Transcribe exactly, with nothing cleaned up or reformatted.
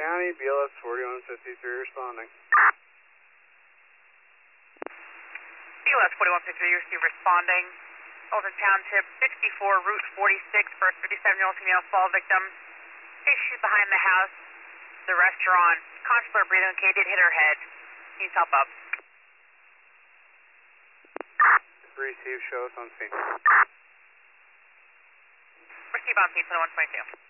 County, B L S forty-one fifty-three responding. B L S forty-one fifty-three, you receive responding. Alton Township, sixty-four, Route forty-six, for a fifty-seven-year-old female fall victim. Hey, she's behind the house, the restaurant. Consular breathing okay, did hit her head. Needs help up. Receive, show us on scene. Receive on scene, twenty-one twenty-two.